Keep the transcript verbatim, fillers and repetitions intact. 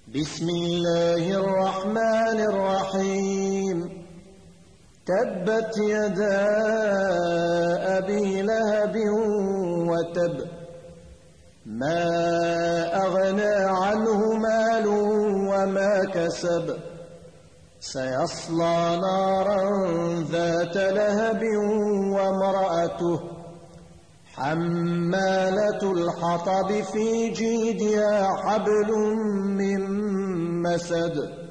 بسم الله الرحمن الرحيم. تبت يدا أبي لهب وتب، ما أغنى عنه مال وما كسب، سيصلى نارا ذات لهب وامرأته حمالة الحطب في جيدها حبل من مسد.